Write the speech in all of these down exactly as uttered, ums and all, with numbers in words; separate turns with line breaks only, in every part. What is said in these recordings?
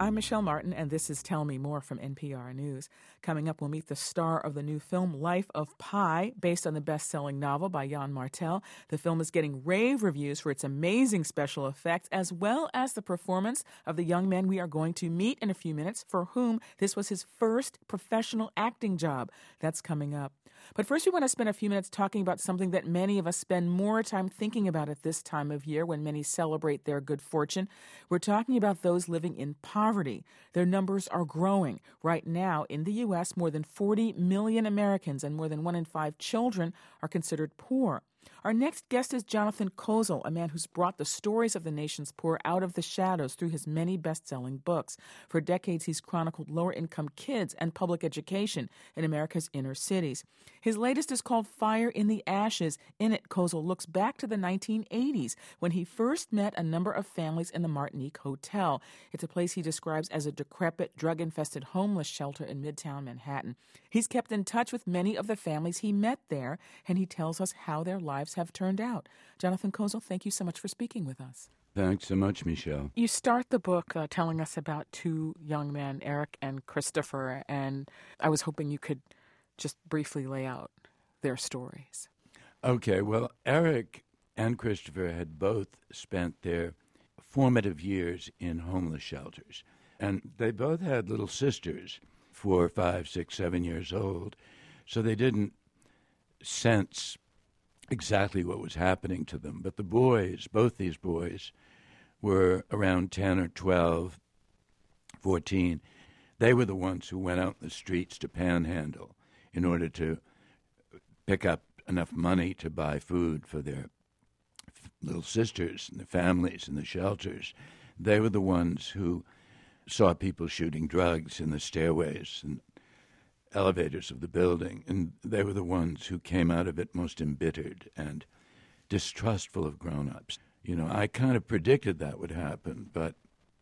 I'm Michelle Martin, and this is Tell Me More from N P R News. Coming up, we'll meet the star of the new film Life of Pi, based on the best-selling novel by Jan Martel. The film is getting rave reviews for its amazing special effects, as well as the performance of the young man we are going to meet in a few minutes, for whom this was his first professional acting job. That's coming up. But first, we want to spend a few minutes talking about something that many of us spend more time thinking about at this time of year when many celebrate their good fortune. We're talking about those living in poverty. Their numbers are growing. Right now, in the U S, more than forty million Americans and more than one in five children are considered poor. Our next guest is Jonathan Kozol, a man who's brought the stories of the nation's poor out of the shadows through his many best-selling books. For decades, he's chronicled lower-income kids and public education in America's inner cities. His latest is called Fire in the Ashes. In it, Kozol looks back to the nineteen eighties when he first met a number of families in the Martinique Hotel. It's a place he describes as a decrepit, drug-infested homeless shelter in Midtown Manhattan. He's kept in touch with many of the families he met there, and he tells us how their lives have turned out. Jonathan Kozol, thank you so much for speaking with us.
Thanks so much, Michelle.
You start the book uh, telling us about two young men, Eric and Christopher, and I was hoping you could just briefly lay out their stories.
Okay, well, Eric and Christopher had both spent their formative years in homeless shelters, and they both had little sisters, four, five, six, seven years old, so they didn't sense exactly what was happening to them. But the boys, both these boys, were around ten or twelve, fourteen. They were the ones who went out in the streets to panhandle in order to pick up enough money to buy food for their little sisters and their families in the shelters. They were the ones who saw people shooting drugs in the stairways and elevators of the building, and they were the ones who came out of it most embittered and distrustful of grown-ups. You know, I kind of predicted that would happen, but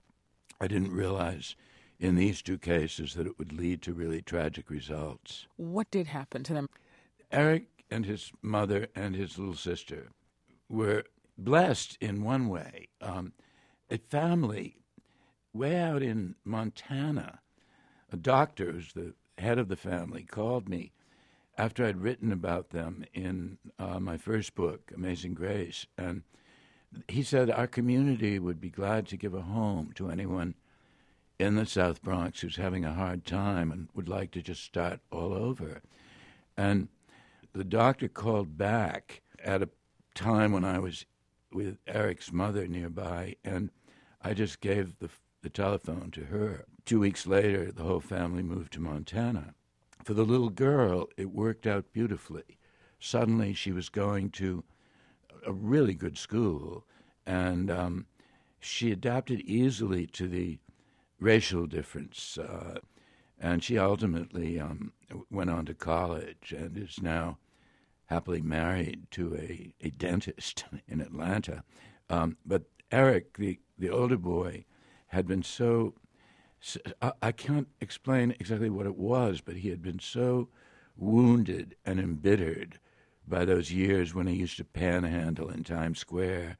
I didn't realize in these two cases that it would lead to really tragic results.
What did happen to them?
Eric and his mother and his little sister were blessed in one way. Um, a family way out in Montana, a doctor who's the head of the family, called me after I'd written about them in uh, my first book, Amazing Grace, and he said our community would be glad to give a home to anyone in the South Bronx who's having a hard time and would like to just start all over. And the doctor called back at a time when I was with Eric's mother nearby, and I just gave the the telephone to her. Two weeks later, the whole family moved to Montana. For the little girl, it worked out beautifully. Suddenly, she was going to a really good school, and um, she adapted easily to the racial difference, uh, and she ultimately um, went on to college and is now happily married to a, a dentist in Atlanta. Um, but Eric, the, the older boy, had been so, so I, I can't explain exactly what it was, but he had been so wounded and embittered by those years when he used to panhandle in Times Square.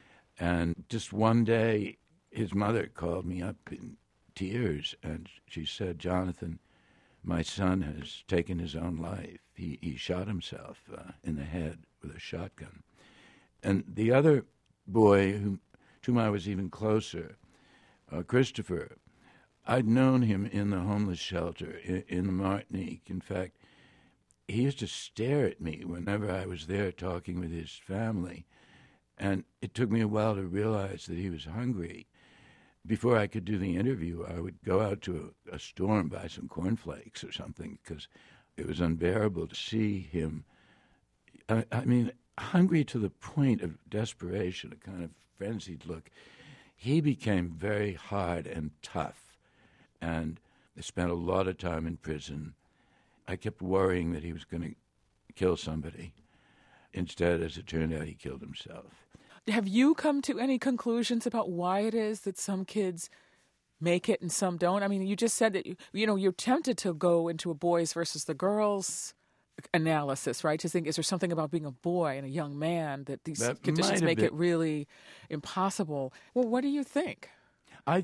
And just one day, his mother called me up in tears, and she said, "Jonathan, my son has taken his own life. He, he shot himself uh, in the head with a shotgun." And the other boy, who, to whom I was even closer, Uh, Christopher, I'd known him in the homeless shelter in, in the Martinique. In fact, he used to stare at me whenever I was there talking with his family, and it took me a while to realize that he was hungry. Before I could do the interview, I would go out to a, a store and buy some cornflakes or something because it was unbearable to see him, I, I mean, hungry to the point of desperation, a kind of frenzied look. He became very hard and tough, and spent a lot of time in prison. I kept worrying that he was going to kill somebody. Instead, as it turned out, he killed himself.
Have you come to any conclusions about why it is that some kids make it and some don't? I mean, you just said that, you, you know, you're tempted to go into a boys versus the girls analysis, right? To think, is there something about being a boy and a young man that these
That
conditions
might have
make
been.
it really impossible? Well, what do you think?
I think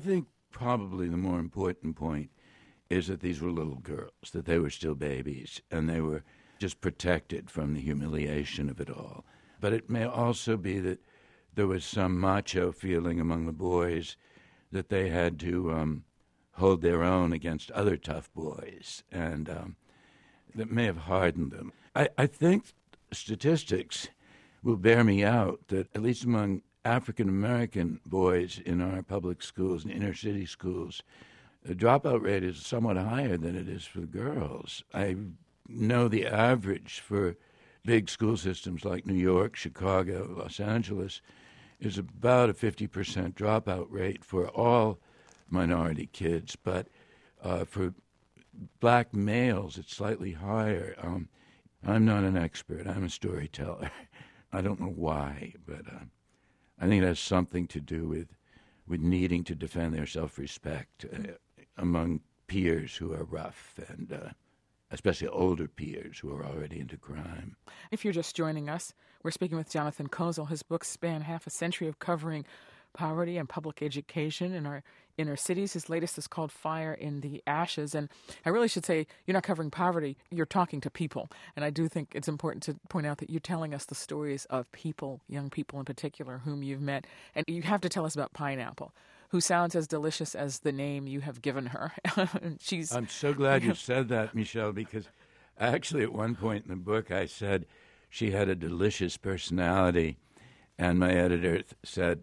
probably the more important point is that these were little girls, that they were still babies, and they were just protected from the humiliation of it all. But it may also be that there was some macho feeling among the boys that they had to um, hold their own against other tough boys, and um, that may have hardened them. I, I think statistics will bear me out that at least among African-American boys in our public schools and inner-city schools, the dropout rate is somewhat higher than it is for girls. I know the average for big school systems like New York, Chicago, Los Angeles is about a fifty percent dropout rate for all minority kids, but uh, for black males, it's slightly higher. Um, I'm not an expert. I'm a storyteller. I don't know why, but uh, I think it has something to do with with needing to defend their self-respect uh, among peers who are rough, and uh, especially older peers who are already into crime.
If you're just joining us, we're speaking with Jonathan Kozol. His books span half a century of covering poverty and public education in our inner cities. His latest is called Fire in the Ashes. And I really should say, you're not covering poverty, you're talking to people. And I do think it's important to point out that you're telling us the stories of people, young people in particular, whom you've met. And you have to tell us about Pineapple, who sounds as delicious as the name you have given her. She's.
I'm so glad you said that, Michelle, because actually at one point in the book I said she had a delicious personality, and my editor th- said,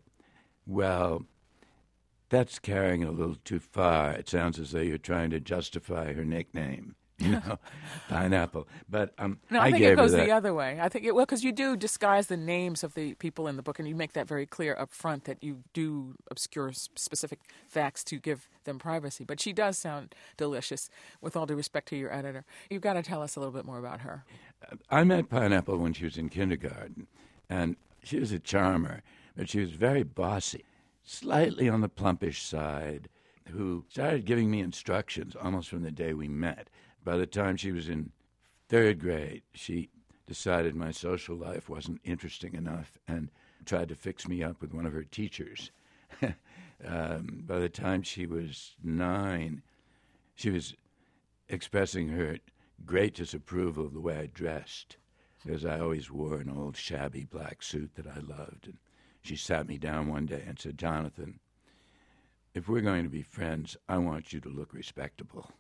well, that's carrying it a little too far. It sounds as though you're trying to justify her nickname, you know, Pineapple. But um,
no, I,
I
think
gave
it goes
her that.
the other way. I think it, well, because you do disguise the names of the people in the book, and you make that very clear up front that you do obscure s- specific facts to give them privacy. But she does sound delicious, with all due respect to your editor. You've got to tell us a little bit more about her.
I met Pineapple when she was in kindergarten, and she was a charmer, but she was very bossy, slightly on the plumpish side, who started giving me instructions almost from the day we met. By the time she was in third grade, she decided my social life wasn't interesting enough and tried to fix me up with one of her teachers. um, by the time she was nine, she was expressing her great disapproval of the way I dressed, because I always wore an old shabby black suit that I loved. And she sat me down one day and said, Jonathan, if we're going to be friends, I want you to look respectable.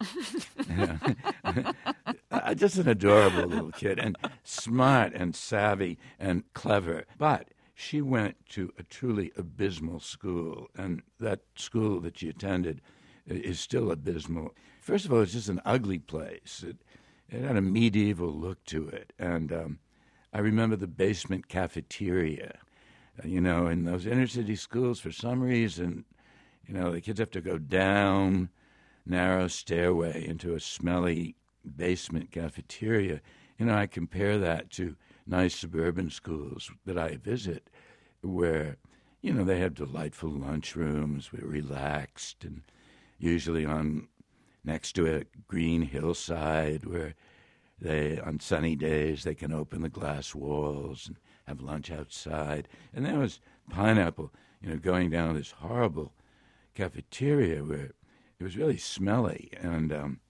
Just an adorable little kid, and smart and savvy and clever. But she went to a truly abysmal school, and that school that she attended is still abysmal. First of all, it's just an ugly place. It, it had a medieval look to it, and um, I remember the basement cafeteria. You know, in those inner-city schools, for some reason, you know, the kids have to go down narrow stairway into a smelly basement cafeteria. You know, I compare that to nice suburban schools that I visit where, you know, they have delightful lunchrooms, we're relaxed, and usually on next to a green hillside where they, on sunny days, they can open the glass walls and have lunch outside. And there was Pineapple, you know, going down this horrible cafeteria where it was really smelly. And um,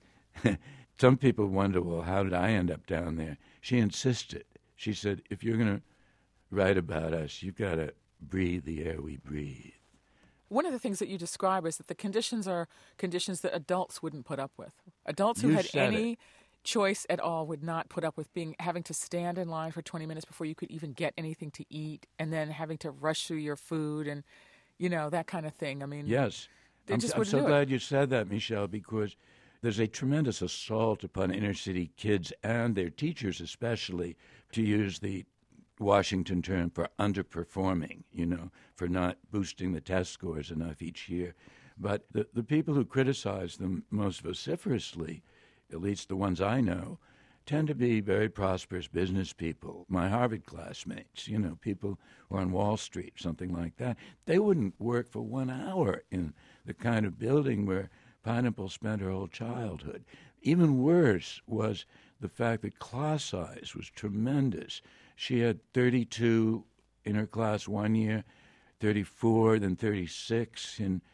some people wonder, well, how did I end up down there? She insisted. She said, if you're going to write about us, you've got to breathe the air we breathe.
One of the things that you describe is that the conditions are conditions that adults wouldn't put up with. Adults who
You
had
said
any
it.
choice at all would not put up with being having to stand in line for twenty minutes before you could even get anything to eat, and then having to rush through your food and, you know, that kind of thing. I mean,
Yes.
they
I'm,
just
I'm
wouldn't
so
do it.
glad you said that, Michelle, because there's a tremendous assault upon inner-city kids and their teachers especially to use the Washington term for underperforming, you know, for not boosting the test scores enough each year. But the, the people who criticize them most vociferously, at least the ones I know, tend to be very prosperous business people, my Harvard classmates, you know, people who are on Wall Street, something like that. They wouldn't work for one hour in the kind of building where Pineapple spent her whole childhood. Even worse was the fact that class size was tremendous. She had thirty-two in her class one year, thirty-four, then thirty-six in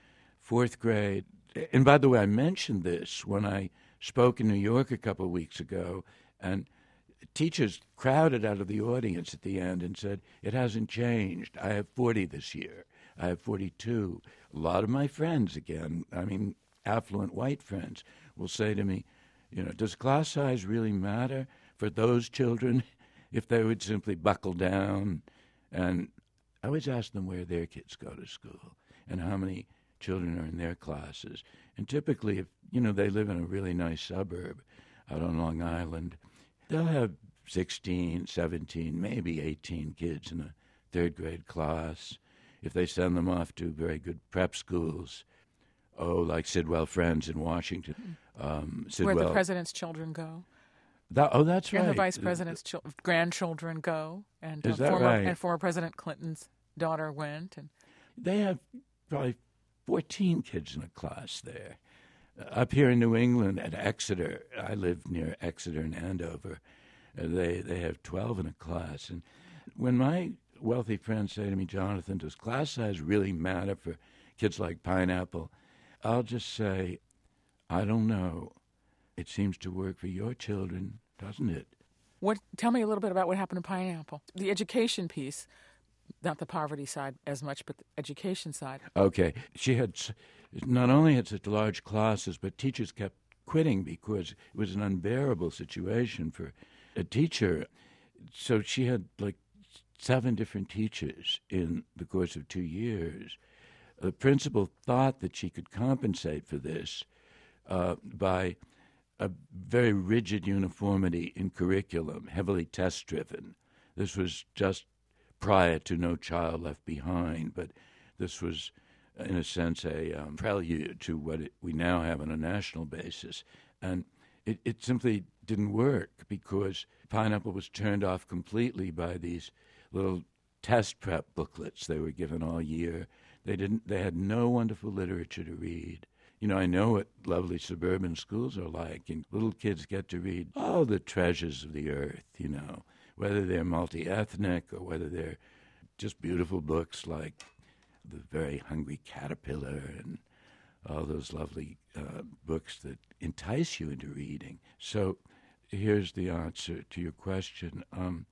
fourth grade. And by the way, I mentioned this when I spoke in New York a couple of weeks ago, and teachers crowded out of the audience at the end and said, it hasn't changed. I have forty this year. I have forty-two. A lot of my friends, again, I mean, affluent white friends, will say to me, you know, does class size really matter for those children if they would simply buckle down? And I always ask them where their kids go to school and how many children are in their classes. And typically, if, you know, they live in a really nice suburb out on Long Island, they'll have sixteen, seventeen, maybe eighteen kids in a third grade class. If they send them off to very good prep schools, oh, like Sidwell Friends in Washington. Um, Sidwell,
Where the president's children go.
That, oh, that's right.
And the vice president's chil- grandchildren go. And, uh,
Is that
former,
right?
and former President Clinton's daughter went. And
they have probably fourteen kids in a class there. Uh, up here in New England at Exeter, I live near Exeter and Andover, uh, they, they have twelve in a class. And when my wealthy friends say to me, Jonathan, does class size really matter for kids like Pineapple? I'll just say, I don't know. It seems to work for your children, doesn't it?
What? Tell me a little bit about what happened to Pineapple. The education piece, not the poverty side as much, but the education side.
Okay. She had not only had such large classes, but teachers kept quitting because it was an unbearable situation for a teacher. So she had like seven different teachers in the course of two years. The principal thought that she could compensate for this uh, by a very rigid uniformity in curriculum, heavily test-driven. This was just prior to No Child Left Behind, but this was, in a sense, a um, prelude to what it, we now have on a national basis. And it, it simply didn't work because Pineapple was turned off completely by these little test prep booklets they were given all year. They didn't. They had no wonderful literature to read. You know, I know what lovely suburban schools are like, and little kids get to read all the treasures of the earth, you know, whether they're multi-ethnic or whether they're just beautiful books like The Very Hungry Caterpillar and all those lovely uh, books that entice you into reading. So here's the answer to your question. Um,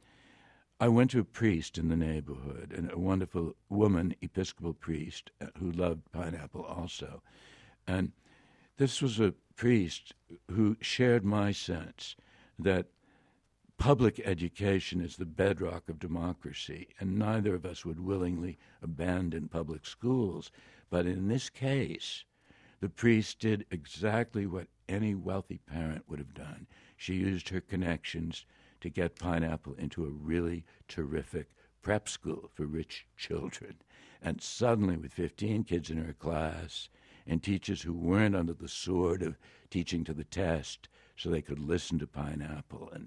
I went to a priest in the neighborhood, and a wonderful woman, Episcopal priest, who loved Pineapple also. And this was a priest who shared my sense that public education is the bedrock of democracy, and neither of us would willingly abandon public schools. But in this case, the priest did exactly what any wealthy parent would have done. She used her connections to get Pineapple into a really terrific prep school for rich children. And suddenly, with fifteen kids in her class and teachers who weren't under the sword of teaching to the test so they could listen to Pineapple and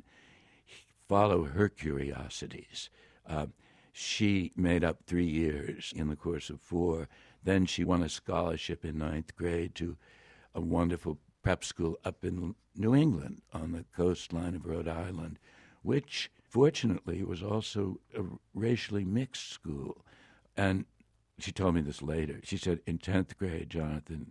follow her curiosities, uh, she made up three years in the course of four. Then she won a scholarship in ninth grade to a wonderful prep school up in New England on the coastline of Rhode Island, which fortunately was also a racially mixed school. And she told me this later. She said, in tenth grade, Jonathan,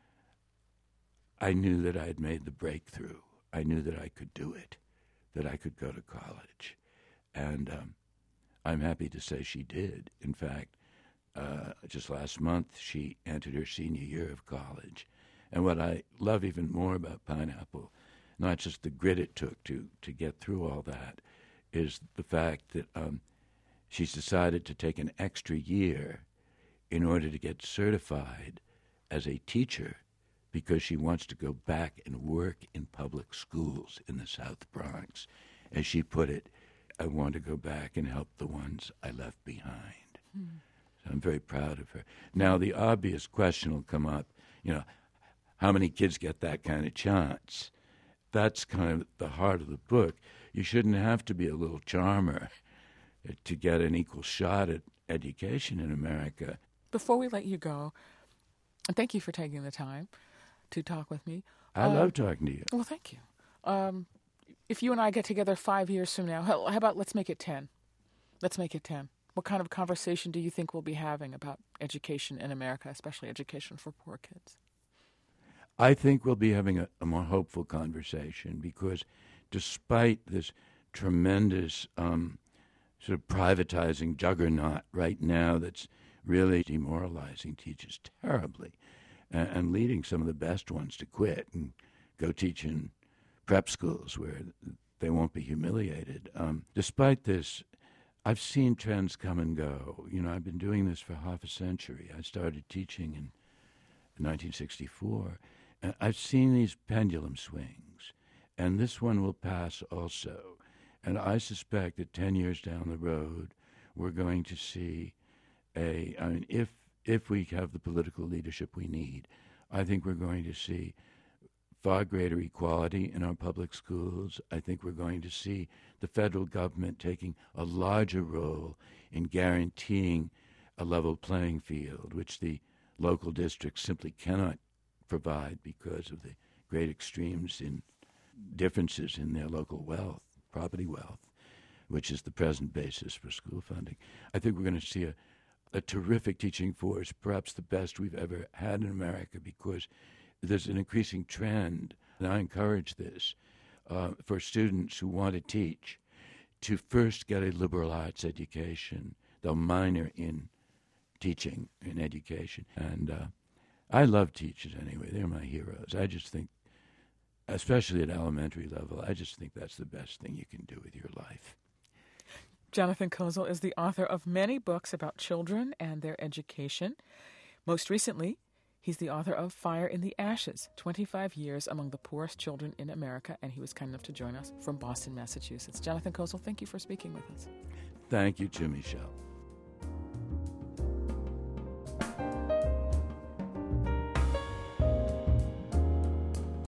I knew that I had made the breakthrough. I knew that I could do it, that I could go to college. And um, I'm happy to say she did. In fact, uh, just last month, she entered her senior year of college. And what I love even more about Pineapple, not just the grit it took to, to get through all that, is the fact that um, she's decided to take an extra year in order to get certified as a teacher because she wants to go back and work in public schools in the South Bronx. As she put it, I want to go back and help the ones I left behind. Mm. So I'm very proud of her. Now, the obvious question will come up, you know, how many kids get that kind of chance? That's kind of the heart of the book. You shouldn't have to be a little charmer to get an equal shot at education in America.
Before we let you go, thank you for taking the time to talk with me.
I
um,
love talking to you.
Well, thank you. Um, if you and I get together five years from now, how, how about let's make it ten? Let's make it ten. What kind of conversation do you think we'll be having about education in America, especially education for poor kids?
I think we'll be having a, a more hopeful conversation because despite this tremendous um, sort of privatizing juggernaut right now that's really demoralizing teachers terribly and, and leading some of the best ones to quit and go teach in prep schools where they won't be humiliated. Um, despite this, I've seen trends come and go. You know, I've been doing this for half a century. I started teaching in nineteen sixty-four. And I've seen these pendulum swings, and this one will pass also. And I suspect that ten years down the road, we're going to see a, I mean, if, if we have the political leadership we need, I think we're going to see far greater equality in our public schools. I think we're going to see the federal government taking a larger role in guaranteeing a level playing field, which the local districts simply cannot provide because of the great extremes in differences in their local wealth, property wealth, which is the present basis for school funding. I think we're going to see a, a terrific teaching force, perhaps the best we've ever had in America, because there's an increasing trend, and I encourage this, uh, for students who want to teach to first get a liberal arts education. They'll minor in teaching and education. And uh, I love teachers anyway. They're my heroes. I just think, especially at elementary level, I just think that's the best thing you can do with your life.
Jonathan Kozol is the author of many books about children and their education. Most recently, he's the author of Fire in the Ashes, twenty-five years Among the Poorest Children in America, and he was kind enough to join us from Boston, Massachusetts. Jonathan Kozol, thank you for speaking with us.
Thank you to Michelle.